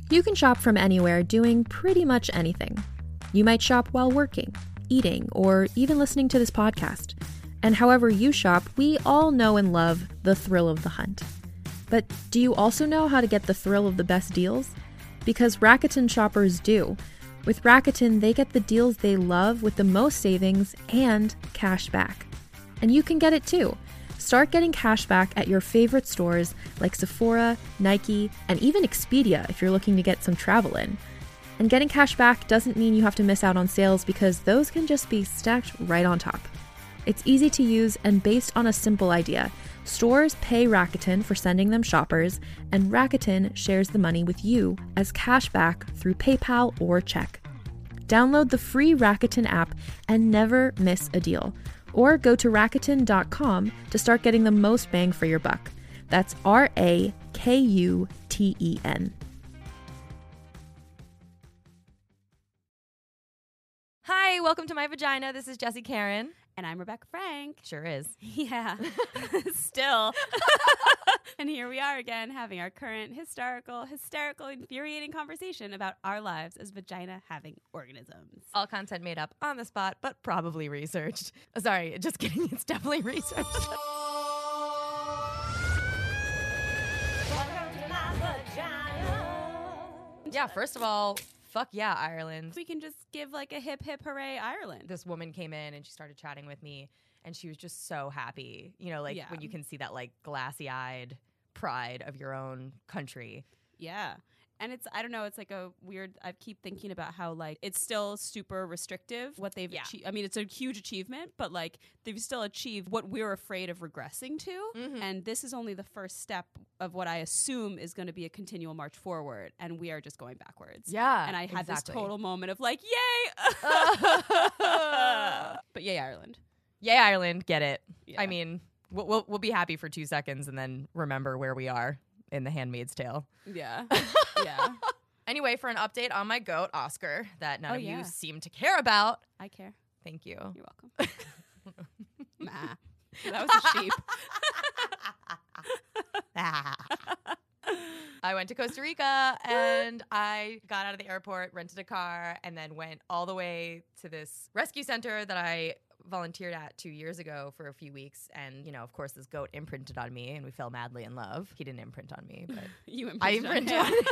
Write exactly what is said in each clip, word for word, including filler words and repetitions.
You can shop from anywhere doing pretty much anything. You might shop while working, eating, or even listening to this podcast. And however you shop, we all know and love the thrill of the hunt. But do you also know how to get the thrill of the best deals? Because Rakuten shoppers do. With Rakuten, they get the deals they love with the most savings and cash back. And you can get it too. Start getting cash back at your favorite stores like Sephora, Nike, and even Expedia if you're looking to get some travel in. And getting cash back doesn't mean you have to miss out on sales because those can just be stacked right on top. It's easy to use and based on a simple idea. Stores pay Rakuten for sending them shoppers, and Rakuten shares the money with you as cash back through PayPal or check. Download the free Rakuten app and never miss a deal. Or go to Rakuten dot com to start getting the most bang for your buck. That's R A K U T E N. Hi, welcome to My Vagina. This is Jessie Karen. And I'm Rebecca Frank. Sure is. Yeah. Still. And here we are again having our current historical, hysterical, infuriating conversation about our lives as vagina-having organisms. All content made up on the spot, but probably researched. Oh, sorry, just kidding. It's definitely researched. Yeah, first of all, fuck yeah, Ireland. We can just give like a hip, hip, hooray, Ireland. This woman came in and she started chatting with me and she was just so happy. You know, like Yeah. when you can see that like glassy-eyed pride of your own country. Yeah. And it's, I don't know, it's like a weird, I keep thinking about how like it's still super restrictive what they've Yeah. achieved. I mean, it's a huge achievement, but like they've still achieved what we're afraid of regressing to. Mhm. And this is only the first step of what I assume is going to be a continual march forward. And we are just going backwards. Yeah, And I had exactly. this total moment of like, yay! But yay, Ireland. Yay, Ireland, get it. Yeah. I mean, we'll, we'll we'll be happy for two seconds and then remember where we are in The Handmaid's Tale. Yeah. Yeah. Anyway, for an update on my goat, Oscar, that none Oh, of yeah. you seem to care about. I care. Thank you. You're welcome. Nah. That was a sheep. I went to Costa Rica and I got out of the airport, rented a car, and then went all the way to this rescue center that I volunteered at two years ago for a few weeks. And, you know, of course, this goat imprinted on me and we fell madly in love. He didn't imprint on me, but You I imprinted imprinted on on him. him.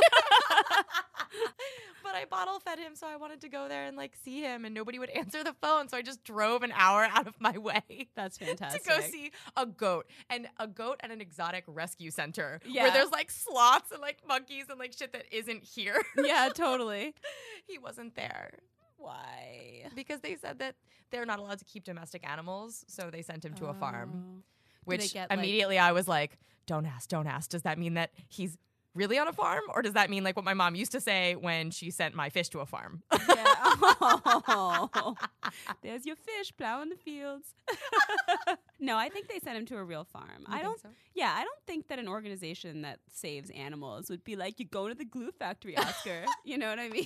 But I bottle fed him, so I wanted to go there and like see him, and nobody would answer the phone. So I just drove an hour out of my way. That's fantastic. To go see a goat, and a goat at an exotic rescue center Yeah. where there's like sloths and like monkeys and like shit that isn't here. Yeah, totally. He wasn't there Why? because they said that they're not allowed to keep domestic animals, so they sent him to a farm. Oh. Which they get, like- immediately I was like, don't ask, don't ask. Does that mean that he's really on a farm? Or does that mean like what my mom used to say when she sent my fish to a farm? Yeah. Oh. There's your fish plowing the fields. No, I think they sent him to a real farm. I think don't. so? Yeah, I don't think that an organization that saves animals would be like, you go to the glue factory, Oscar. You know what I mean?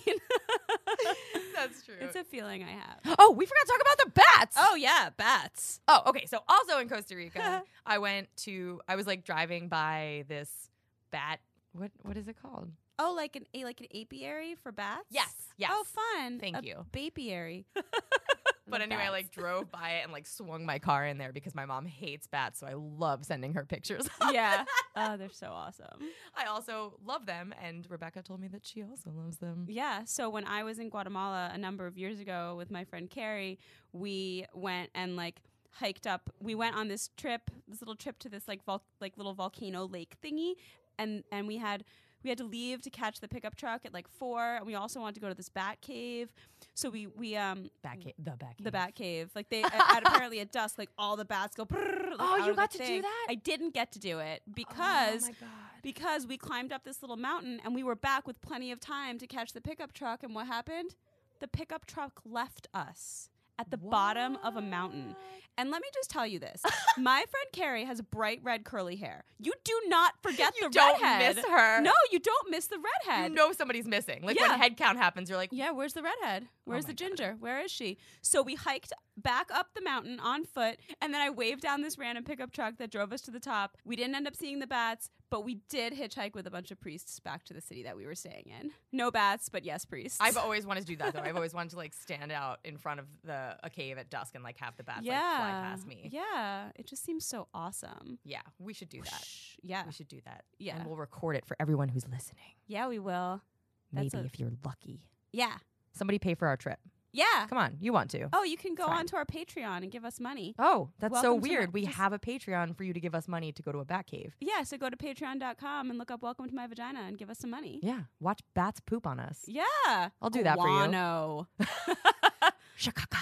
That's true. It's a feeling I have. Oh, we forgot to talk about the bats. Oh yeah, bats. Oh, okay. So also in Costa Rica, I went to, I was like driving by this bat. What What is it called? Oh, like an a like an apiary for bats? Yes. Yes. Oh, fun. Thank a you. Bapiary. But Love anyway, I bats. like drove by it and like swung my car in there because my mom hates bats. So I love sending her pictures. Yeah. Oh, they're so awesome. I also love them. And Rebecca told me that she also loves them. Yeah. So when I was in Guatemala a number of years ago with my friend Carrie, we went and like hiked up. We went on this trip, this little trip to this like vol- like little volcano lake thingy, and and we had we had to leave to catch the pickup truck at like four. And we also wanted to go to this bat cave. So we we um Bat ca- the bat cave. the bat cave. Like they at, at apparently at dusk, like all the bats go. Brrr, like, Oh, out you of the got to do thing. that? I didn't get to do it because Oh my God. because we climbed up this little mountain and we were back with plenty of time to catch the pickup truck. And what happened? The pickup truck left us at the bottom of a mountain. And let me just tell you this. My friend Carrie has bright red curly hair. You do not forget You the don't redhead. miss her. No, you don't miss the redhead. You know somebody's missing. Like Yeah. when head count happens, you're like, Yeah, where's the redhead? Where's my the God. ginger? Where is she? So we hiked back up the mountain on foot, and then I waved down this random pickup truck that drove us to the top. We didn't end up seeing the bats, but we did hitchhike with a bunch of priests back to the city that we were staying in. No bats, but yes, priests. I've always wanted to do that though. I've always wanted to like stand out in front of the a cave at dusk and like have the bats yeah. like fly past me. Yeah, it just seems so awesome. Yeah, we should do that. Whoosh. Yeah, We should do that. Yeah. And we'll record it for everyone who's listening. yeah, we will. Maybe That's a- if you're lucky. Yeah, Somebody pay for our trip. yeah. Come on, you want to. Oh, you can go Fine. on to our Patreon and give us money. Oh, that's so Welcome to weird. my- We just- have a Patreon for you to give us money to go to a bat cave. Yeah, so go to patreon dot com and look up Welcome to My Vagina and give us some money. Yeah, watch bats poop on us. Yeah. I'll do that for you. Guano. Shakaka.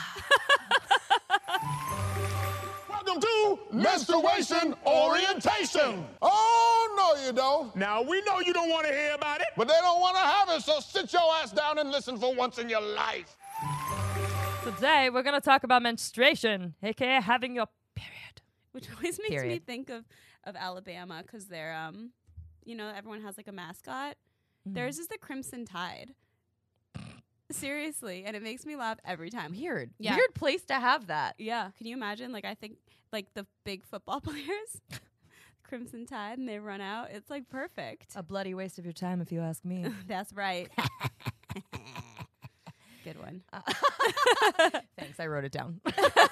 Welcome to Menstruation Orientation. Oh, no, you don't. Now, we know you don't want to hear about it. But they don't want to have it, so sit your ass down and listen for once in your life. Today we're gonna talk about menstruation, aka having your period. Which always makes me Period. think of, of Alabama because they're, um, you know, everyone has like a mascot. Mm. Theirs is the Crimson Tide. Seriously. And it makes me laugh every time. Weird. Yeah. Weird place to have that. Yeah. Can you imagine? Like, I think, like, the big football players, Crimson Tide, and they run out. It's, like, perfect. A bloody waste of your time, if you ask me. That's right. Good one. Uh, Thanks, I wrote it down.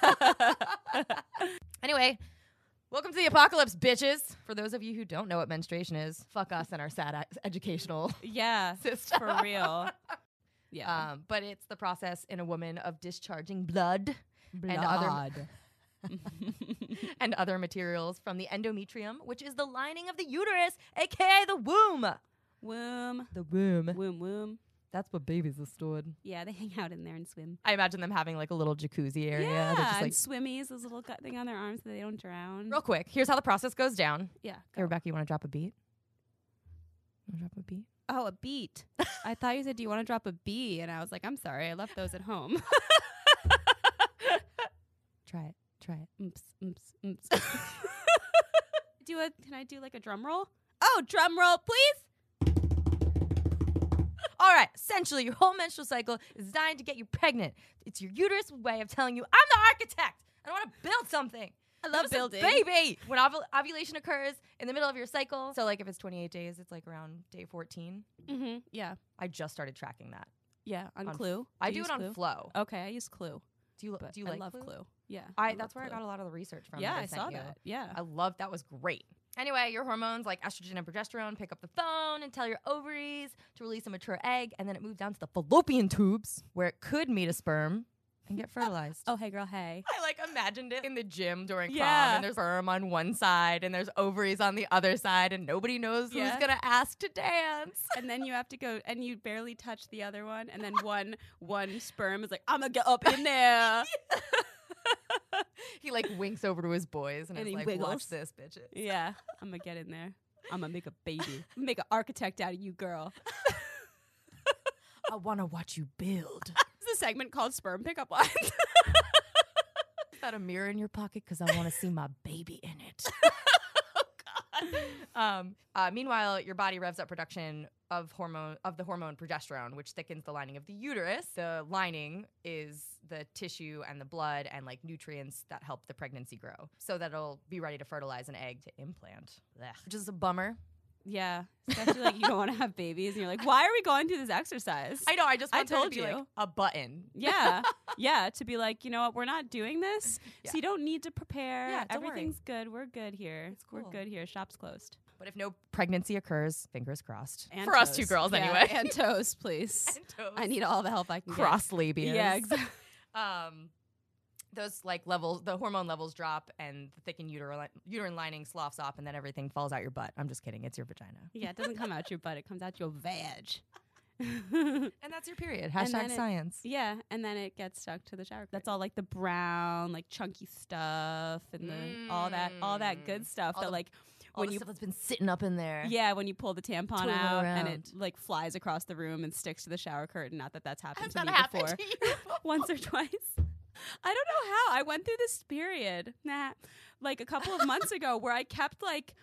Anyway, welcome to the apocalypse, bitches. For those of you who don't know what menstruation is, fuck us and our sad e- educational Yeah. system. For real. Yeah. Um, but it's the process in a woman of discharging blood, and other and other materials from the endometrium, which is the lining of the uterus, aka the womb. Womb. The womb. Womb, womb. That's what babies are stored. Yeah, they hang out in there and swim. I imagine them having like a little jacuzzi area. Yeah, They're just, and like, swimmies, those little gut thing on their arms so they don't drown. real quick, here's how the process goes down. Yeah. Hey, go. Rebecca, you want to drop a beat? Want to drop a beat? Oh, a beat. I thought you said, do you want to drop a B? And I was like, I'm sorry, I left those at home. Try it. Try it. Oops, oops, oops. do a, can I do like a drum roll? Oh, drum roll, please. All right. Essentially, your whole menstrual cycle is designed to get you pregnant. It's your uterus' way of telling you, I'm the architect. I want to build something. I love Give us a building. baby. When ovul- ovulation occurs in the middle of your cycle, so like if it's twenty-eight days, it's like around day fourteen. Mm-hmm. Yeah. I just started tracking that. Yeah, on, On Clue. I you do use it on Clue? Flow. Okay, I use Clue. Do you But do you I like love Clue? Clue. Yeah. I love that's where I Clue. got a lot of the research from. Yeah, that I sent saw you. that. Yeah. I love that was great. Anyway, your hormones like estrogen and progesterone pick up the phone and tell your ovaries to release a mature egg, and then it moves down to the fallopian tubes where it could meet a sperm and get fertilized. Oh, hey, girl, hey. I like imagined it in the gym during prom, Yeah. and there's sperm on one side and there's ovaries on the other side, and nobody knows Yeah. who's gonna ask to dance. And then you have to go, and you barely touch the other one, and then one one sperm is like, I'm gonna get up in there. He like winks over to his boys and, And is he like, wiggles. "Watch this, bitches." Yeah, I'm gonna get in there. I'm gonna make a baby. Make an architect out of you, girl. I want to watch you build. It's a segment called Sperm Pickup Lines. Is that a mirror in your pocket? Because I want to see my baby in it. Um, uh, meanwhile, your body revs up production of hormone of the hormone progesterone, which thickens the lining of the uterus. The lining is the tissue and the blood and like nutrients that help the pregnancy grow, so that it'll be ready to fertilize an egg to implant. Blech. Which is a bummer. Yeah, especially like you don't want to have babies, and you're like, why are we going through this exercise? I know. I just I want there to told be like you. a button. Yeah, yeah, to be like, you know what, we're not doing this, Yeah. so you don't need to prepare. Yeah, don't worry. Everything's good. We're good here. It's cool. We're good here. Shop's closed. But if no pregnancy occurs, fingers crossed. And For us two toast. girls, Yeah, anyway. and toast, please. And toast. I need all the help I can Cross labias. get. Yeah, exactly. um, those like levels, the hormone levels drop, and the thickened uterine uterine lining sloughs off, and then everything falls out your butt. I'm just kidding. It's your vagina, Yeah, it doesn't come out your butt. It comes out your vag. and that's your period. And then Hashtag it- science. Yeah, and then it gets stuck to the shower. That's all like the brown, like chunky stuff, and the all that, all that good stuff. All that the- like All when the you, stuff that's been sitting up in there. yeah, when you pull the tampon Twiddling out and it around. like flies across the room and sticks to the shower curtain. Not that that's happened Has to that me happened before. to you? Once or twice. I don't know how. I went through this period, nah, like a couple of months ago where I kept like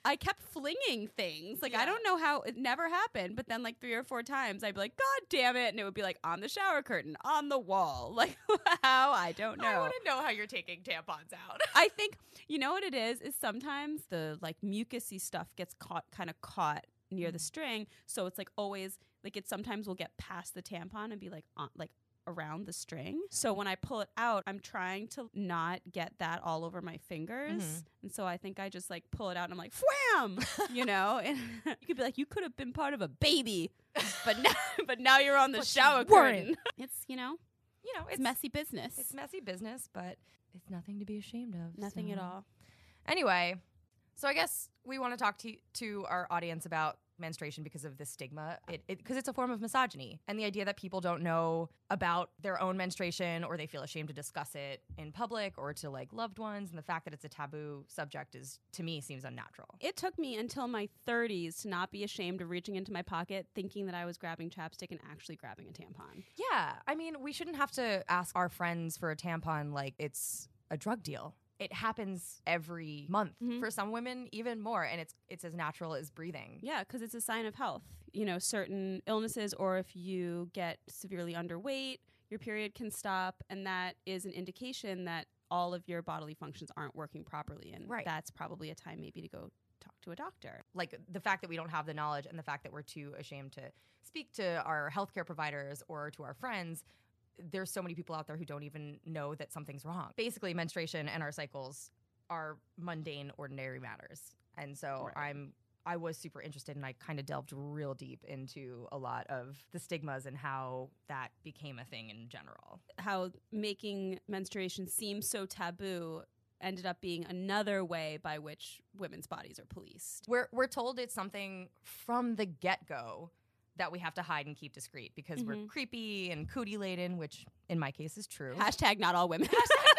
I kept flinging things. Like, Yeah. I don't know how it never happened, but then like three or four times I'd be like, God damn it. And it would be like on the shower curtain, on the wall. Like, how? I don't know. I want to know how you're taking tampons out. I think, you know what it is, is sometimes the like mucusy stuff gets caught, kind of caught near the string. So it's like always, like it sometimes will get past the tampon and be like, on, like around the string. So when I pull it out, I'm trying to not get that all over my fingers. Mhm. And so I think I just like pull it out and I'm like, wham, you know, and you could be like, you could have been part of a baby, but now, but now you're on the But shower you weren't. curtain. It's, you know, You know, it's, it's messy business. It's messy business, but it's nothing to be ashamed of. Nothing so. at all. Anyway, so I guess we want to talk to to our audience about menstruation because of the stigma, it because it, it's a form of misogyny, and the idea that people don't know about their own menstruation or they feel ashamed to discuss it in public or to like loved ones, and the fact that it's a taboo subject is, to me, seems unnatural. It took me until my thirties to not be ashamed of reaching into my pocket thinking that I was grabbing chapstick and actually grabbing a tampon. Yeah, I mean, we shouldn't have to ask our friends for a tampon like it's a drug deal. It happens every month. Mhm. For some women, even more, and it's it's as natural as breathing. Yeah, because it's a sign of health. You know, certain illnesses, or if you get severely underweight, your period can stop, and that is an indication that all of your bodily functions aren't working properly, and Right. that's probably a time maybe to go talk to a doctor. Like the fact that we don't have the knowledge and the fact that we're too ashamed to speak to our healthcare providers or to our friends. There's so many people out there who don't even know that something's wrong. Basically, menstruation and our cycles are mundane, ordinary matters. And so Right. I'm I was super interested, and I kind of delved real deep into a lot of the stigmas and how that became a thing in general. How making menstruation seem so taboo ended up being another way by which women's bodies are policed. We're we're told it's something from the get-go that we have to hide and keep discreet because we're Mhm. creepy and cootie laden, which in my case is true. Hashtag not all women.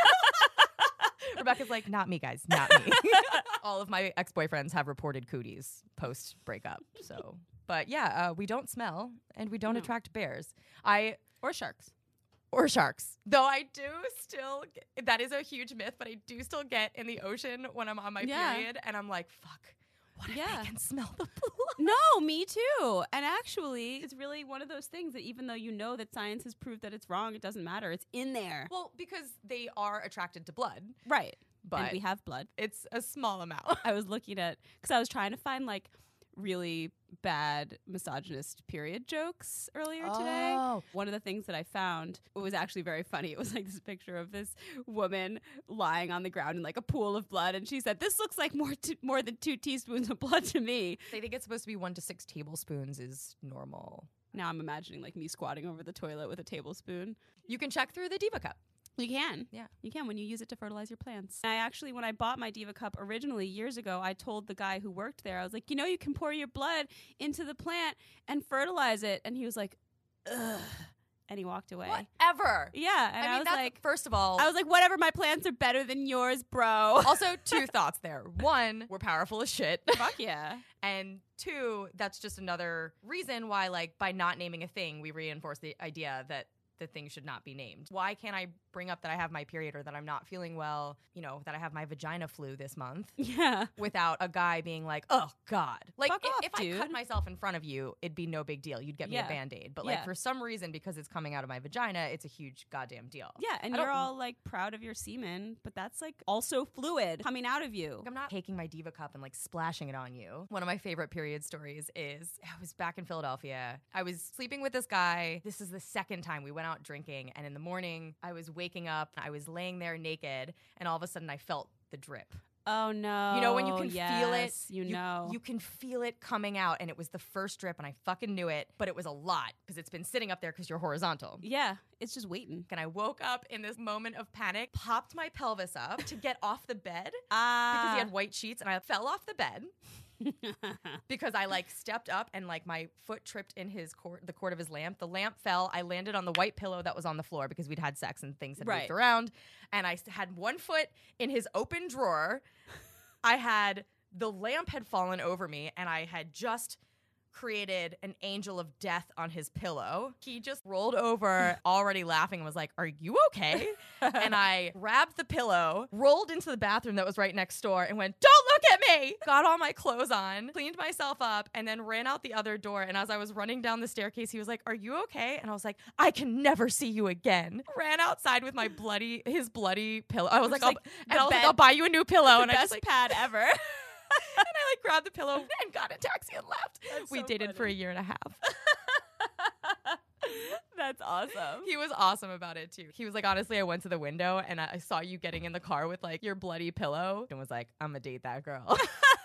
Rebecca's like, not me, guys, not me. All of my ex-boyfriends have reported cooties post breakup. So, but yeah, uh, we don't smell and we don't No. attract bears. I Or sharks. or sharks. Though I do still, get, that is a huge myth, but I do still get in the ocean when I'm on my Yeah. period, and I'm like, fuck. What if Yeah. they can smell the blood? No, me too. And actually, it's really one of those things that even though you know that science has proved that it's wrong, it doesn't matter. It's in there. Well, because they are attracted to blood, Right. but And we have blood. it's a small amount. I was looking at, because I was trying to find like really bad misogynist period jokes earlier today. Oh. One of the things that I found was actually very funny. It was like this picture of this woman lying on the ground in like a pool of blood, and she said, "This looks like more t- more than two teaspoons of blood to me." They think it's supposed to be one to six tablespoons is normal. Now I'm imagining like me squatting over the toilet with a tablespoon. You can check through the Diva Cup. You can. Yeah. You can when you use it to fertilize your plants. I actually, when I bought my Diva Cup originally years ago, I told the guy who worked there, I was like, you know, you can pour your blood into the plant and fertilize it. And he was like, ugh. And he walked away. Whatever. Yeah. And I, I mean, was that's, like, first of all, I was like, whatever, my plants are better than yours, bro. also two thoughts there. One, we're powerful as shit. Fuck yeah. And two, that's just another reason why, like, by not naming a thing, we reinforce the idea that the thing should not be named. Why can't I bring up that I have my period or that I'm not feeling well, you know, that I have my vagina flu this month Yeah. without a guy being like, oh, God. Like, Fuck if, off, if I cut dude. myself in front of you, it'd be no big deal. You'd get me Yeah. a Band-Aid. But, like, Yeah. for some reason, because it's coming out of my vagina, it's a huge goddamn deal. Yeah. And I you're don't- all like proud of your semen, but that's like also fluid coming out of you. I'm not taking my Diva Cup and like splashing it on you. One of my favorite period stories is I was back in Philadelphia. I was sleeping with this guy. This is the second time we went out drinking. And in the morning, I was waking up. I was laying there naked. And all of a sudden, I felt the drip. Oh no. You know, when you can feel it, Yes, You know. You can feel it coming out. And it was the first drip. And I fucking knew it. But it was a lot because it's been sitting up there because you're horizontal. Yeah. It's just waiting. And I woke up in this moment of panic, popped my pelvis up to get off the bed Ah. because he had white sheets. And I fell off the bed. Because I like stepped up and like my foot tripped in his cord, the cord of his lamp. The lamp fell. I landed on the white pillow that was on the floor because we'd had sex and things had Right. moved around. And I s- had one foot in his open drawer. I had the lamp had fallen over me, and I had just created an angel of death on his pillow. He just rolled over, already laughing, and was like, "Are you okay?" And I grabbed the pillow, rolled into the bathroom that was right next door, and went, "Don't look at me!" Got all my clothes on, cleaned myself up, and then ran out the other door. And as I was running down the staircase, he was like, "Are you okay?" And I was like, "I can never see you again." Ran outside with my bloody, his bloody pillow. I was like, I'll, like and I was like, bed- "I'll buy you a new pillow." The And I best just like, pad ever. and I like grabbed the pillow and got a taxi and left. That's We so dated funny. for a year and a half. That's awesome. He was awesome about it too. He was like, "Honestly, I went to the window and I I saw you getting in the car with like your bloody pillow," and was like, "I'm gonna date that girl."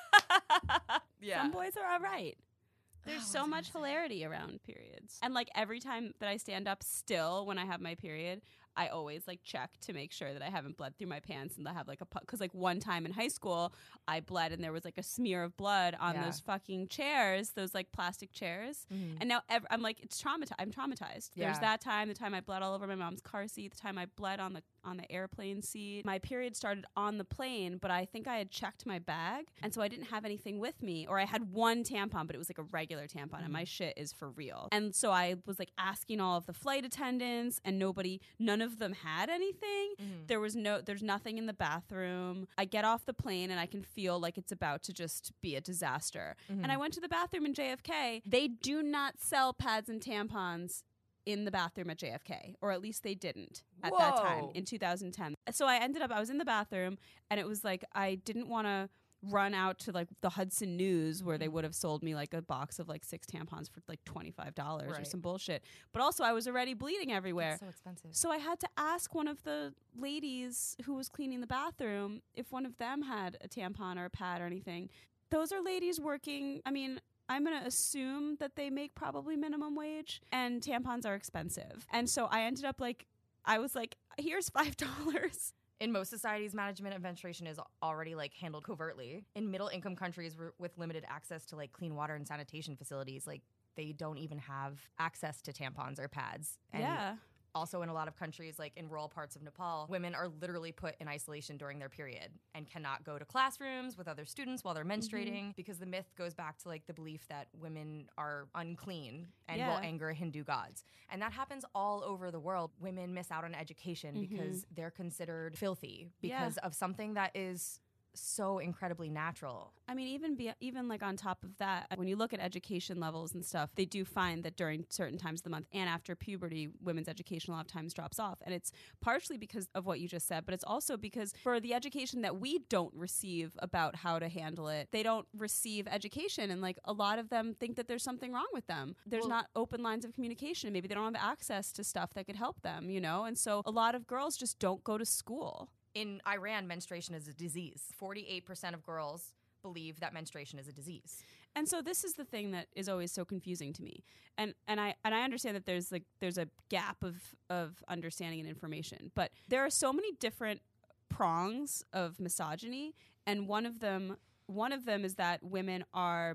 Yeah. Some boys are all right. There's Oh, so what's I much gonna say? hilarity around periods. And like every time that I stand up still when I have my period, I always like check to make sure that I haven't bled through my pants and I have like a because like one time in high school I bled and there was like a smear of blood on Yeah. those fucking chairs, those like plastic chairs. Mhm. And now ev- I'm like it's traumatized. I'm traumatized. There's Yeah. that time, the time I bled all over my mom's car seat, the time I bled on the on the airplane seat. My period started on the plane, but I think I had checked my bag, and so I didn't have anything with me, or I had one tampon, but it was like a regular tampon, and my shit is for real. And so I was like asking all of the flight attendants, and nobody, none of them had anything. Mhm. There was no, there's nothing in the bathroom. I get off the plane, and I can feel like it's about to just be a disaster. Mhm. And I went to the bathroom in J F K. They do not sell pads and tampons in the bathroom at J F K, or at least they didn't at that time Whoa. in two thousand ten. So I ended up, I was in the bathroom, and it was like, I didn't want to run out to like the Hudson News where they would have sold me like a box of like six tampons for like twenty-five dollars or Right. some bullshit. But also I was already bleeding everywhere. It's so expensive. So I had to ask one of the ladies who was cleaning the bathroom if one of them had a tampon or a pad or anything. Those are ladies working, I mean, I'm going to assume that they make probably minimum wage, and tampons are expensive. And so I ended up like, I was like, here's five dollars. In most societies, management of menstruation is already like handled covertly. In middle income countries r- with limited access to like clean water and sanitation facilities, like they don't even have access to tampons or pads. And Yeah. also in a lot of countries, like in rural parts of Nepal, women are literally put in isolation during their period and cannot go to classrooms with other students while they're menstruating, Mm-hmm. because the myth goes back to like the belief that women are unclean and Yeah. will anger Hindu gods. And that happens all over the world. Women miss out on education Mhm. because they're considered filthy Yeah. because of something that is so incredibly natural. I mean, even be, even like on top of that, when you look at education levels and stuff, they do find that during certain times of the month and after puberty, women's education a lot of times drops off. And it's partially because of what you just said, but it's also because for the education that we don't receive about how to handle it, they don't receive education. And like a lot of them think that there's something wrong with them. There's Well- not open lines of communication. Maybe they don't have access to stuff that could help them, you know? And so a lot of girls just don't go to school. In Iran, menstruation is a disease. forty-eight percent of girls believe that menstruation is a disease. And so this is the thing that is always so confusing to me. And and I and I understand that there's like there's a gap of of understanding and information, but there are so many different prongs of misogyny, and one of them one of them is that women are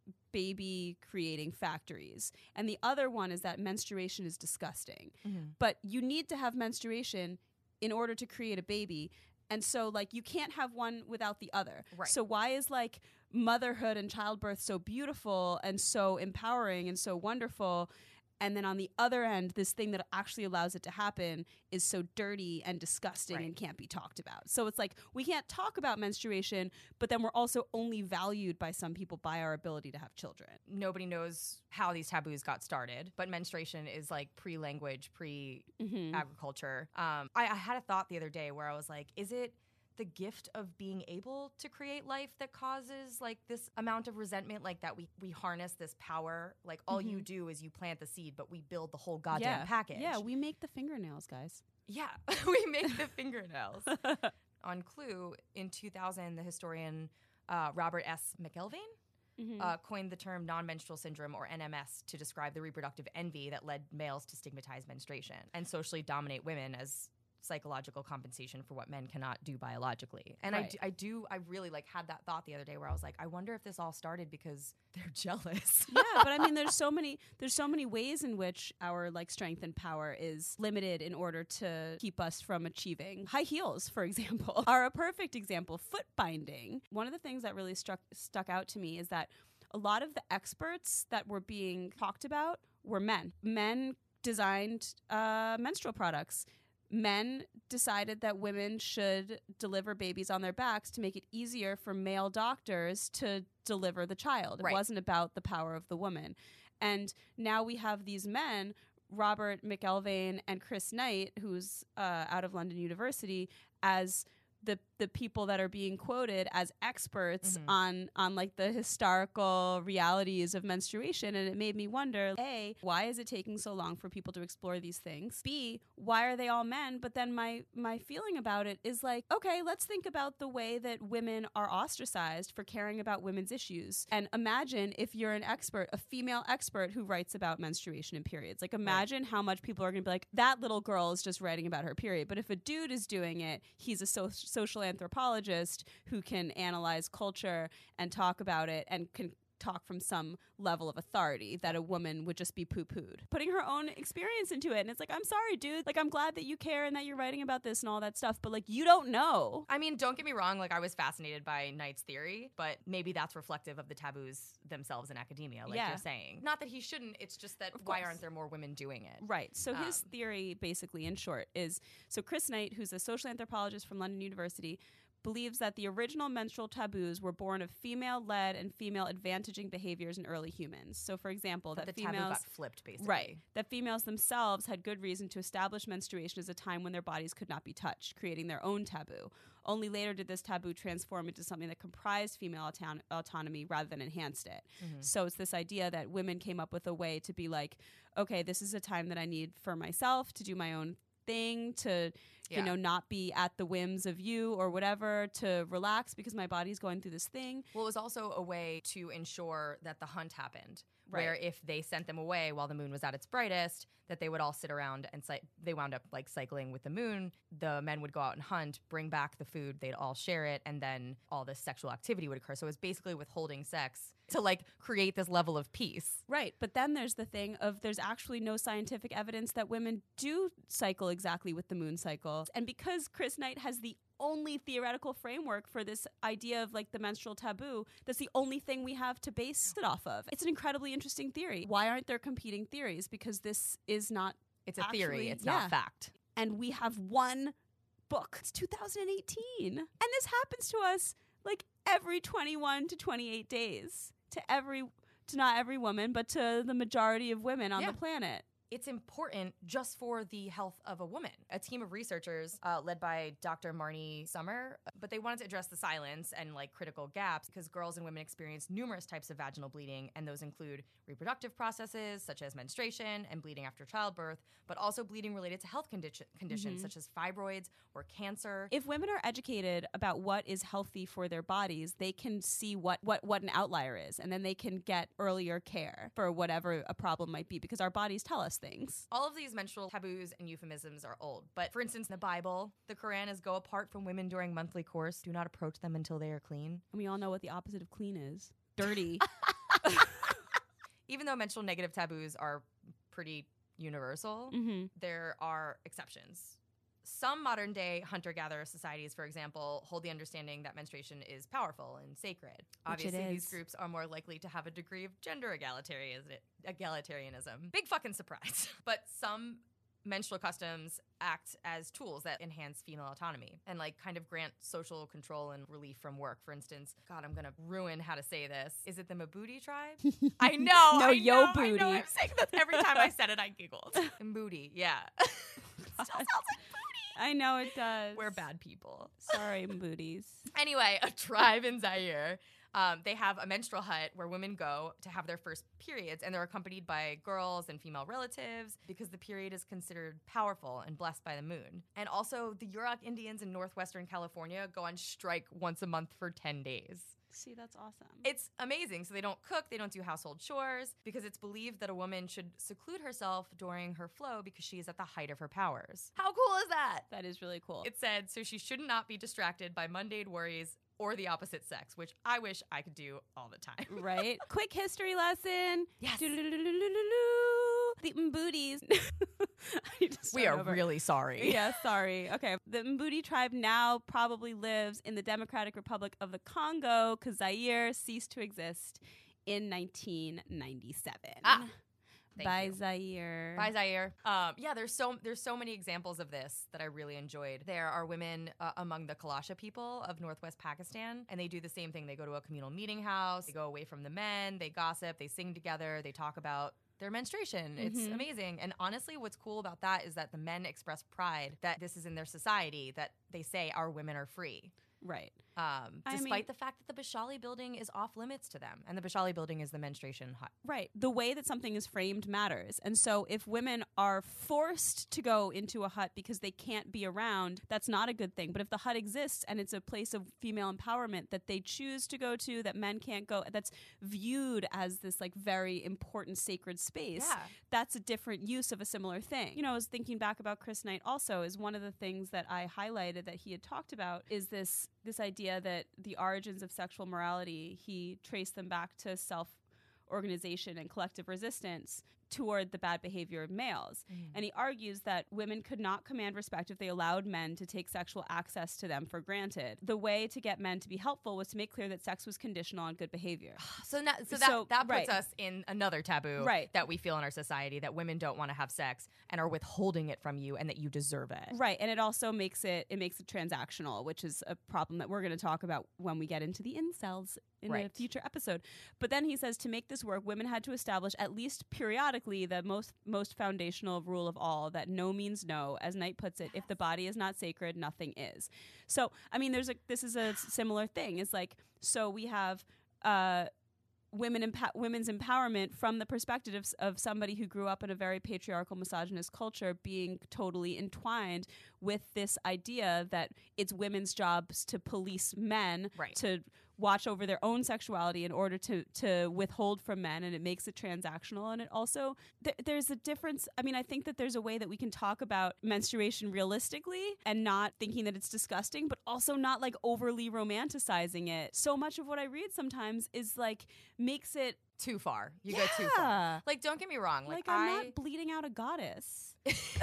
baby creating factories, and the other one is that menstruation is disgusting. But you need to have menstruation in order to create a baby. And so like you can't have one without the other. Right. So why is like motherhood and childbirth so beautiful and so empowering and so wonderful, and then on the other end this thing that actually allows it to happen is so dirty and disgusting Right. and can't be talked about? So it's like we can't talk about menstruation, but then we're also only valued by some people by our ability to have children. Nobody knows how these taboos got started, but menstruation is like pre-language, pre-agriculture. Um, I, I had a thought the other day where I was like, is it the gift of being able to create life that causes like this amount of resentment, like that we we harness this power? Like all you do is you plant the seed, but we build the whole goddamn yeah. package. Yeah, we make the fingernails, guys. Yeah, we make the fingernails. On Clue, in two thousand, the historian uh, Robert S. McElvain Mm-hmm. uh, coined the term non-menstrual syndrome, or N M S, to describe the reproductive envy that led males to stigmatize menstruation and socially dominate women as psychological compensation for what men cannot do biologically. And I, Right. do, I do, I really like had that thought the other day where I was like, I wonder if this all started because they're jealous. Yeah, but I mean, there's so many there's so many ways in which our like strength and power is limited in order to keep us from achieving. High heels, for example, are a perfect example. Foot binding. One of the things that really struck stuck out to me is that a lot of the experts that were being talked about were men. Men designed uh, menstrual products. Men decided that women should deliver babies on their backs to make it easier for male doctors to deliver the child. It Right. wasn't about the power of the woman. And now we have these men, Robert McElvain and Chris Knight, who's uh, out of London University, as the the people that are being quoted as experts Mhm. on on like the historical realities of menstruation. And it made me wonder, A, why is it taking so long for people to explore these things? B, why are they all men? But then my my feeling about it is like, okay, let's think about the way that women are ostracized for caring about women's issues. And imagine if you're an expert, a female expert who writes about menstruation and periods. Like imagine how much people are going to be like, that little girl is just writing about her period. But if a dude is doing it, he's a so- social anthropologist who can analyze culture and talk about it and can talk from some level of authority that a woman would just be poo-pooed. Putting her own experience into it. And it's like, I'm sorry, dude. Like, I'm glad that you care and that you're writing about this and all that stuff. But, like, you don't know. I mean, don't get me wrong. Like, I was fascinated by Knight's theory, but maybe that's reflective of the taboos themselves in academia, like Yeah. you're saying. Not that he shouldn't. It's just that Of why course. aren't there more women doing it? Right. So his Um, theory, basically, in short, is so Chris Knight, who's a social anthropologist from London University, believes that the original menstrual taboos were born of female-led and female-advantaging behaviors in early humans. So, for example, That that, the taboo females got flipped, basically. right, that females themselves had good reason to establish menstruation as a time when their bodies could not be touched, creating their own taboo. Only later did this taboo transform into something that comprised female auton- autonomy rather than enhanced it. Mhm. So it's this idea that women came up with a way to be like, okay, this is a time that I need for myself to do my own thing, to Yeah. you know, not be at the whims of you or whatever, to relax because my body's going through this thing. Well, it was also a way to ensure that the hunt happened. Right. Where if they sent them away while the moon was at its brightest, that they would all sit around and cy- they wound up like cycling with the moon. The men would go out and hunt, bring back the food, they'd all share it, and then all this sexual activity would occur. So it was basically withholding sex to like create this level of peace. Right. But then there's the thing of there's actually no scientific evidence that women do cycle exactly with the moon cycle. And because Chris Knight has the only theoretical framework for this idea of like the menstrual taboo, that's the only thing we have to base it off of. It's an incredibly interesting theory. Why aren't there competing theories? Because this is not It's a theory, Actually, it's yeah. not fact. and we have one book. It's two thousand eighteen. And this happens to us like every twenty-one to twenty-eight days. To every to not every woman, but to the majority of women on Yeah. the planet. It's important just for the health of a woman. A team of researchers uh, led by Doctor Marnie Summer, but they wanted to address the silence and like critical gaps because girls and women experience numerous types of vaginal bleeding, and those include reproductive processes such as menstruation and bleeding after childbirth, but also bleeding related to health condi- conditions Mhm. such as fibroids or cancer. If women are educated about what is healthy for their bodies, they can see what, what, what an outlier is, and then they can get earlier care for whatever a problem might be because our bodies tell us things. All of these menstrual taboos and euphemisms are old. But for instance, in the Bible, the Quran is go apart from women during monthly course. Do not approach them until they are clean. And we all know what the opposite of clean is. Dirty. Even though menstrual negative taboos are pretty universal, Mm-hmm. there are exceptions. Some modern day hunter gatherer societies, for example, hold the understanding that menstruation is powerful and sacred. Which it Obviously, these is. groups are more likely to have a degree of gender egalitarianism. egalitarianism. Big fucking surprise. But some menstrual customs act as tools that enhance female autonomy and like kind of grant social control and relief from work. For instance, God, I'm gonna ruin how to say this. Is it the Mbudi tribe? I know. No, I yo know, I booty. know. I'm saying that every time I said it, I giggled. Mbudi, yeah. Still sounds like I know it does. we're bad people. Sorry, booties. Anyway, a tribe in Zaire. Um, they have a menstrual hut where women go to have their first periods, and they're accompanied by girls and female relatives because the period is considered powerful and blessed by the moon. And also, the Yurok Indians in northwestern California go on strike once a month for ten days. See, that's awesome. It's amazing. So they don't cook, they don't do household chores, because it's believed that a woman should seclude herself during her flow because she is at the height of her powers. How cool is that? That is really cool. It said, so she should not be distracted by mundane worries or the opposite sex, which I wish I could do all the time. Right? Quick history lesson. Yes. Do-do-do-do-do-do-do. The Mbudis. I need to We start are over. really sorry. Yeah, sorry. Okay. The Mbudi tribe now probably lives in the Democratic Republic of the Congo because Zaire ceased to exist in nineteen ninety-seven. Ah. Thank By you. Zaire. By Zaire. Um, yeah, there's so there's so many examples of this that I really enjoyed. There are women uh, among the Kalasha people of northwest Pakistan, and they do the same thing. They go to a communal meeting house, they go away from the men, they gossip, they sing together, they talk about their menstruation. It's Mhm. amazing. And honestly, what's cool about that is that the men express pride that this is in their society, that they say our women are free. Right. Um, I despite mean- the fact that the Bashali building is off limits to them. And the Bashali building is the menstruation hut. Right. The way that something is framed matters. And so if women are forced to go into a hut because they can't be around, that's not a good thing. But if the hut exists and it's a place of female empowerment that they choose to go to, that men can't go, that's viewed as this like very important sacred space, Yeah. that's a different use of a similar thing. You know, I was thinking back about Chris Knight also, is one of the things that I highlighted that he had talked about is this this idea that the origins of sexual morality, he traced them back to self-organization and collective resistance toward the bad behavior of males. Mm. And he argues that women could not command respect if they allowed men to take sexual access to them for granted. The way to get men to be helpful was to make clear that sex was conditional on good behavior. So, now, so that, So, that puts right. us in another taboo Right. that we feel in our society, that women don't want to have sex and are withholding it from you and that you deserve it. Right, and it also makes it it makes it transactional, which is a problem that we're going to talk about when we get into the incels in a Right. future episode. But then he says to make this work, women had to establish at least periodically the most most foundational rule of all, that no means no. As Knight puts it, if the body is not sacred, nothing is. So, I mean, there's a this is a similar thing. It's like, so we have uh women empo- women's empowerment from the perspective of, of somebody who grew up in a very patriarchal, misogynist culture, being totally entwined with this idea that it's women's jobs to police men, Right. to watch over their own sexuality in order to to withhold from men, and it makes it transactional. And it also th- there's a difference. I mean, I think that there's a way that we can talk about menstruation realistically and not thinking that it's disgusting, but also not like overly romanticizing it. So much of what I read sometimes is like makes it Too far. You go too far. Yeah. Like, don't get me wrong. like, Like, I'm I, not bleeding out a goddess.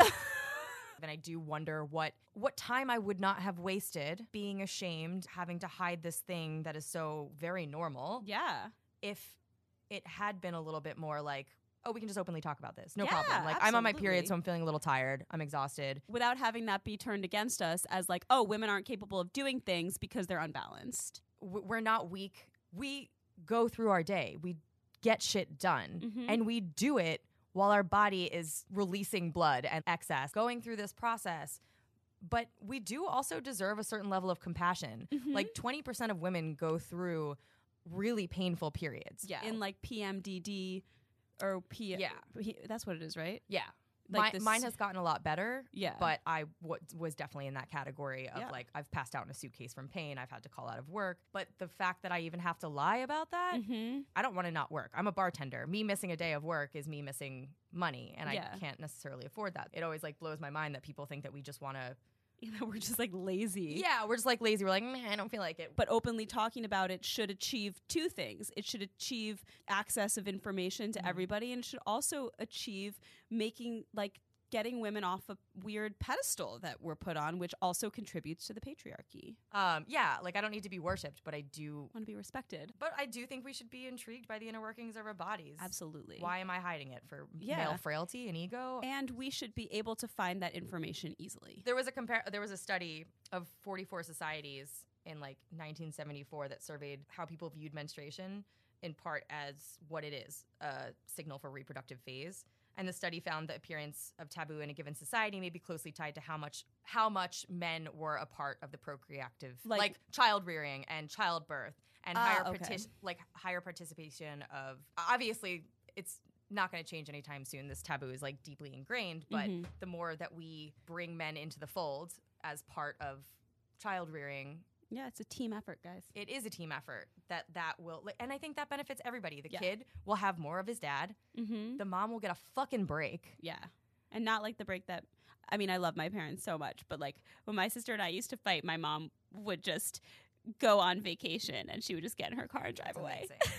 then I do wonder what what time I would not have wasted being ashamed, having to hide this thing that is so very normal, Yeah. if it had been a little bit more like, oh, we can just openly talk about this. No Yeah, problem. Like, I'm on my period, absolutely. so I'm feeling a little tired. I'm exhausted. Without having that be turned against us as like, oh, women aren't capable of doing things because they're unbalanced. W- We're not weak. We go through our day. We get shit done. Mhm. And we do it while our body is releasing blood and excess, going through this process. But we do also deserve a certain level of compassion. Mhm. Like, twenty percent of women go through really painful periods. Yeah. In like P M D D or P. Yeah. P- that's what it is, right? Yeah. Like Mi- this- mine has gotten a lot better. Yeah. But I w- was definitely in that category of Yeah. like, I've passed out in a suitcase from pain. I've had to call out of work. But the fact that I even have to lie about that, Mm-hmm. I don't want to not work. I'm a bartender. Me missing a day of work is me missing money, and Yeah. I can't necessarily afford that. It always like blows my mind that people think that we just want to. You know, we're just like lazy. Yeah, we're just like lazy. We're like, man, I don't feel like it. But openly talking about it should achieve two things. It should achieve access of information to Mhm. everybody, and it should also achieve making like getting women off a weird pedestal that we're put on, which also contributes to the patriarchy. Um, yeah, like I don't need to be worshipped, but I do. Want to be respected. But I do think we should be intrigued by the inner workings of our bodies. Absolutely. Why am I hiding it? For Yeah. male frailty and ego? And we should be able to find that information easily. There was a compar- There was a study of forty-four societies in like nineteen seventy-four that surveyed how people viewed menstruation, in part as what it is, a signal for reproductive phase. And the study found the appearance of taboo in a given society may be closely tied to how much how much men were a part of the procreative, Like- like, child rearing and childbirth, and Ah, higher okay. partic- like higher participation of. Obviously, it's not going to change anytime soon. This taboo is like deeply ingrained, but Mhm. the more that we bring men into the fold as part of child rearing, Yeah, it's a team effort, guys. it is a team effort that that will, like, and I think that benefits everybody. The Yeah. kid will have more of his dad. Mm-hmm. The mom will get a fucking break. Yeah. And not like the break that, I mean, I love my parents so much, but like when my sister and I used to fight, my mom would just go on vacation and she would just get in her car and drive That's away. amazing.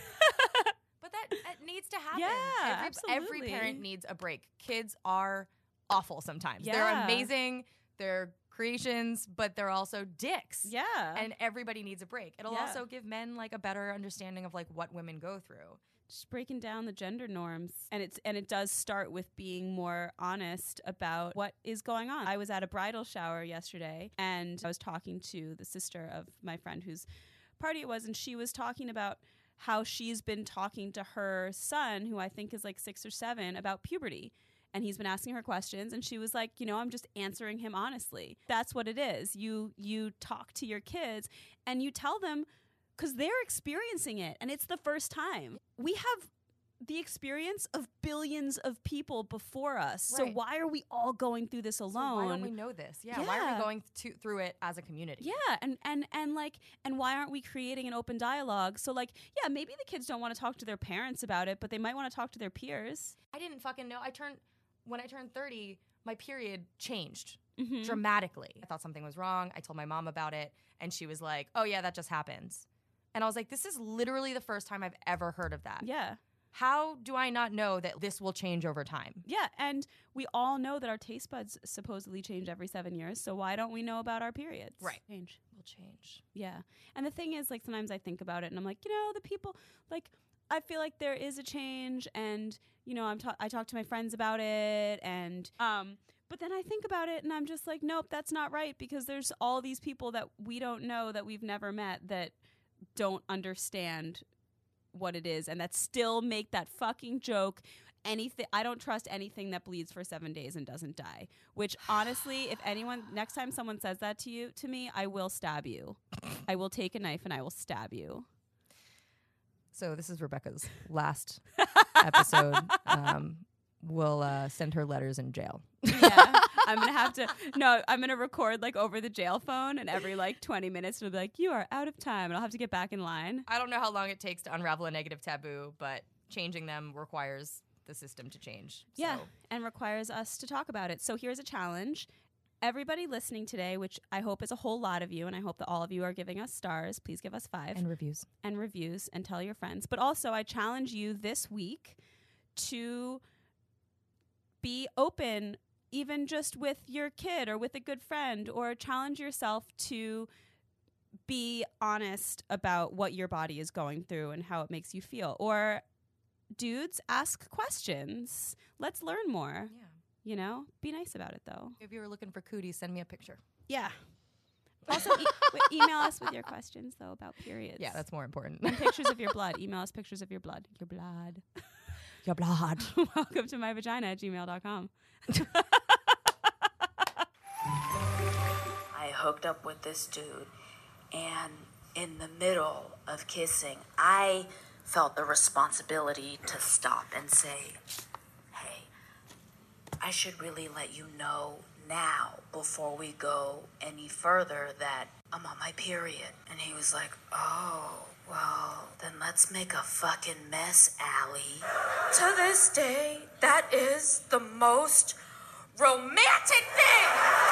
But that, that needs to happen. Yeah, every, absolutely. every parent needs a break. Kids are awful sometimes. Yeah. They're amazing. They're creations, but they're also dicks. Yeah. And everybody needs a break. It'll Yeah. also give men like a better understanding of like what women go through. Just breaking down the gender norms. And it's and it does start with being more honest about what is going on. I was at a bridal shower yesterday and I was talking to the sister of my friend whose party it was, and she was talking about how she's been talking to her son, who I think is like six or seven, about puberty. And he's been asking her questions, and she was like, you know, I'm just answering him honestly. That's what it is. You you talk to your kids and you tell them, because they're experiencing it, and it's the first time. We have the experience of billions of people before us. So Right. why are we all going through this alone? So why don't we know this? Yeah, why are Yeah. we going to, through it as a community? Yeah, and, and and like, and why aren't we creating an open dialogue? So like, yeah, maybe the kids don't want to talk to their parents about it, but they might want to talk to their peers. I didn't fucking know. I turned when I turned thirty, my period changed Mhm. dramatically. I thought something was wrong. I told my mom about it, and she was like, "Oh yeah, that just happens." And I was like, "This is literally the first time I've ever heard of that. Yeah. How do I not know that this will change over time?" Yeah, and we all know that our taste buds supposedly change every seven years, so why don't we know about our periods? Right. Change. Will change. Yeah. And the thing is, like, sometimes I think about it and I'm like, you know, the people, like, I feel like there is a change, and, you know, I'm ta- I talk to my friends about it, and, um, but then I think about it and I'm just like, nope, that's not right, because there's all these people that we don't know, that we've never met, that don't understand what it is, and that still make that fucking joke. Anything, I don't trust anything that bleeds for seven days and doesn't die. Which honestly, if anyone, next time someone says that to you, to me, I will stab you. I will take a knife and I will stab you. So this is Rebecca's last episode. Um, we'll uh, send her letters in jail. Yeah, I'm gonna have to. No, I'm gonna record like over the jail phone, and every like twenty minutes it'll be like, "You are out of time," and I'll have to get back in line. I don't know how long it takes to unravel a negative taboo, but changing them requires the system to change. Yeah, So. and requires us to talk about it. So here's a challenge. Everybody listening today, which I hope is a whole lot of you, and I hope that all of you are giving us stars. Please give us five. And reviews. and reviews, and tell your friends. But also, I challenge you this week to be open, even just with your kid or with a good friend, or challenge yourself to be honest about what your body is going through and how it makes you feel. Or dudes, ask questions. Let's learn more. Yeah. You know, be nice about it though. If you were looking for cooties, send me a picture. Yeah. Also, e- w- email us with your questions though about periods. Yeah, that's more important. And pictures of your blood. Email us pictures of your blood. Your blood. Your blood. Welcome to my vagina at gmail dot com. I hooked up with this dude, and in the middle of kissing, I felt the responsibility to stop and say, hey, I should really let you know now before we go any further that I'm on my period. And he was like, oh, well, then let's make a fucking mess, Allie. To this day, that is the most romantic thing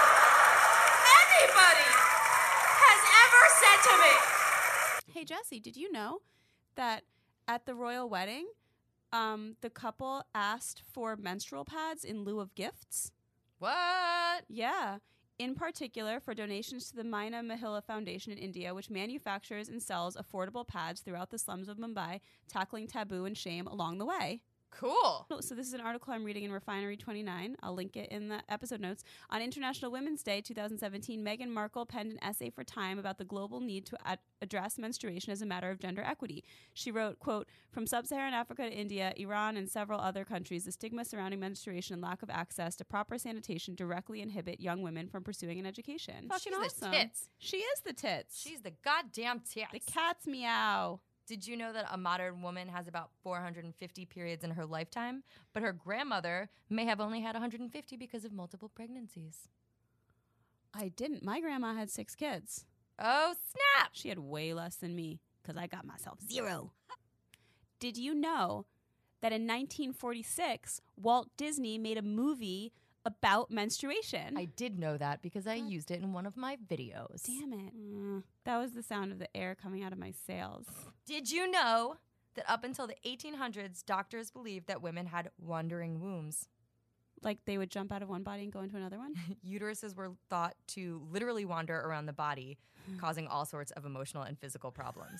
anybody has ever said to me. Hey, Jesse, did you know that at the royal wedding, um, the couple asked for menstrual pads in lieu of gifts? What? Yeah. In particular, for donations to the Maina Mahila Foundation in India, which manufactures and sells affordable pads throughout the slums of Mumbai, tackling taboo and shame along the way. Cool. So this is an article I'm reading in Refinery twenty-nine. I'll link it in the episode notes. On International Women's Day twenty seventeen, Meghan Markle penned an essay for Time about the global need to ad- address menstruation as a matter of gender equity. She wrote, quote, from sub-Saharan Africa to India, Iran, and several other countries, the stigma surrounding menstruation and lack of access to proper sanitation directly inhibit young women from pursuing an education. Fucking She's awesome. the tits. She is the tits. She's the goddamn tits. the cat's meow. Did you know that a modern woman has about four hundred fifty periods in her lifetime, but her grandmother may have only had one hundred fifty because of multiple pregnancies? I didn't. My grandma had six kids. Oh, snap! She had way less than me because I got myself zero. Did you know that in nineteen forty-six, Walt Disney made a movie about menstruation? I did know that because I used it in one of my videos. Damn it. Mm, that was the sound of the air coming out of my sails. Did you know that up until the eighteen hundreds, doctors believed that women had wandering wombs? Like they would jump out of one body and go into another one? Uteruses were thought to literally wander around the body, causing all sorts of emotional and physical problems.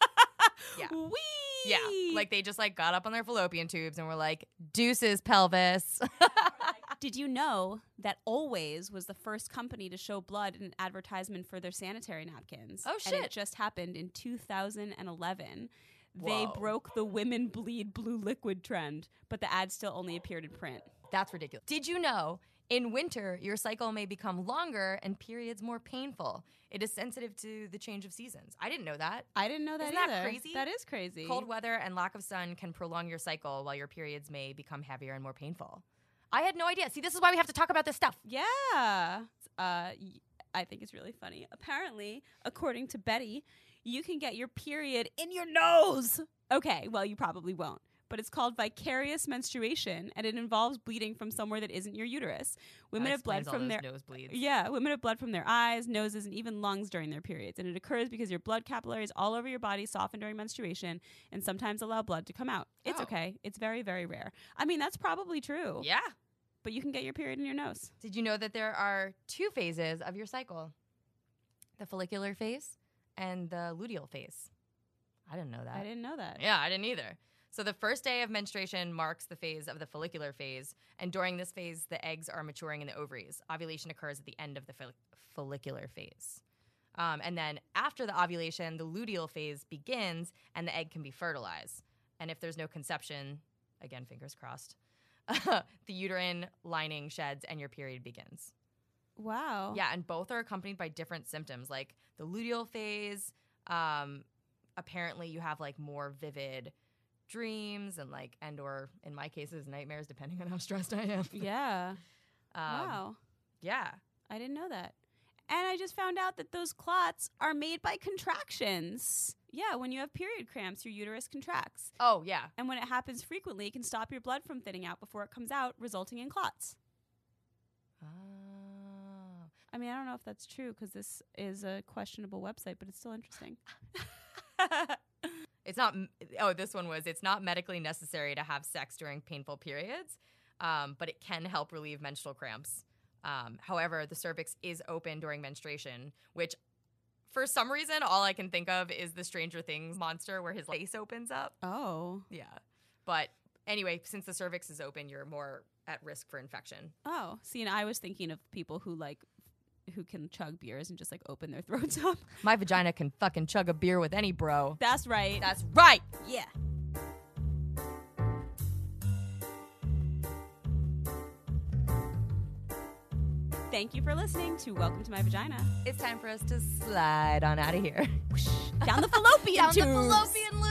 Yeah. Whee! Yeah. Like they just like got up on their fallopian tubes and were like, deuces, pelvis. Did you know that Always was the first company to show blood in an advertisement for their sanitary napkins? Oh, And shit. it just happened in two thousand eleven. Whoa. They broke the women bleed blue liquid trend, but the ad still only appeared in print. That's ridiculous. Did you know in winter, your cycle may become longer and periods more painful? It is sensitive to the change of seasons. I didn't know that. I didn't know that Isn't either. that crazy? That is crazy. Cold weather and lack of sun can prolong your cycle while your periods may become heavier and more painful. I had no idea. See, this is why we have to talk about this stuff. Yeah. Uh, y- I think it's really funny. Apparently, according to Betty, you can get your period in your nose. Okay, well, you probably won't. But it's called vicarious menstruation, and it involves bleeding from somewhere that isn't your uterus. Women That have bled explains all from their those nosebleeds. yeah, women have blood from their eyes, noses, and even lungs during their periods, and it occurs because your blood capillaries all over your body soften during menstruation, and sometimes allow blood to come out. It's Oh. okay. It's very, very rare. I mean, that's probably true. Yeah. But you can get your period in your nose. Did you know that there are two phases of your cycle? The follicular phase and the luteal phase. I didn't know that. I didn't know that. Yeah, I didn't either. So the first day of menstruation marks the phase of the follicular phase, and during this phase, the eggs are maturing in the ovaries. Ovulation occurs at the end of the follic- follicular phase. Um, and then after the ovulation, the luteal phase begins, and the egg can be fertilized. And if there's no conception, again, fingers crossed, the uterine lining sheds and your period begins. Wow. Yeah, and both are accompanied by different symptoms. Like the luteal phase, um, apparently you have like more vivid dreams and like and or in my cases nightmares, depending on how stressed I am. Yeah. Um, Wow. Yeah. I didn't know that. And I just found out that those clots are made by contractions. Yeah, when you have period cramps, your uterus contracts. Oh yeah. And when it happens frequently, it can stop your blood from thinning out before it comes out, resulting in clots. Oh. I mean, I don't know if that's true because this is a questionable website, but it's still interesting. It's not. Oh, this one was. It's not medically necessary to have sex during painful periods, um, but it can help relieve menstrual cramps. Um, however, the cervix is open during menstruation, which, for some reason, all I can think of is the Stranger Things monster where his face opens up. Oh. Yeah, but anyway, since the cervix is open, you're more at risk for infection. Oh. See, and I was thinking of people who like who can chug beers and just like open their throats up. My vagina can fucking chug a beer with any bro. That's right. That's right. yeah. Thank you for listening to Welcome to My Vagina. It's time for us to slide on out of here. Down the fallopian Down tubes. the fallopian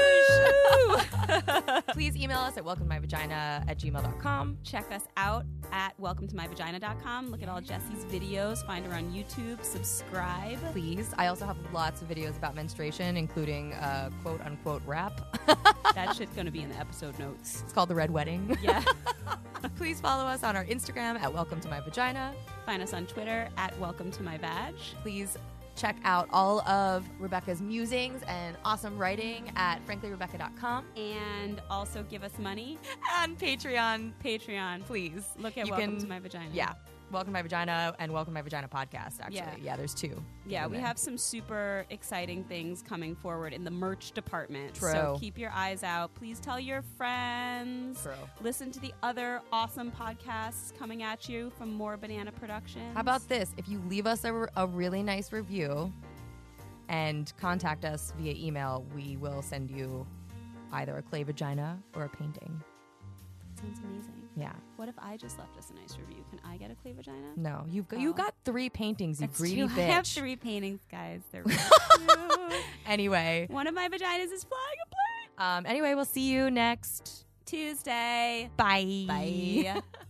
luge. Please email us at welcome to my vagina at gmail dot com. Check us out at welcome to my vagina dot com. Look at all Jessie's videos. Find her on YouTube. Subscribe. Please. I also have lots of videos about menstruation, including uh, quote unquote rap. That shit's going to be in the episode notes. It's called The Red Wedding. Yeah. Please follow us on our Instagram at welcome to my vagina. Find us on Twitter at welcome to my vag. Please check out all of Rebecca's musings and awesome writing at frankly rebecca dot com. And also give us money. And Patreon, Patreon. please. Look at You Welcome can- to My Vagina. Yeah. Welcome to My Vagina and Welcome to My Vagina podcast, actually. Yeah. Yeah, there's two. Yeah, Get in we there. have some super exciting things coming forward in the merch department. True. So keep your eyes out. Please tell your friends. True. Listen to the other awesome podcasts coming at you from More Banana Productions. How about this? If you leave us a, a really nice review and contact us via email, we will send you either a clay vagina or a painting. Sounds amazing. Yeah. What if I just left us a nice review? Can I get a clay vagina? No, you've got, Oh. you got three paintings, you That's greedy true. bitch. I have three paintings, guys. They're really cute. Anyway, One of my vaginas is flying a plane. um, anyway, we'll see you next Tuesday. Bye. Bye.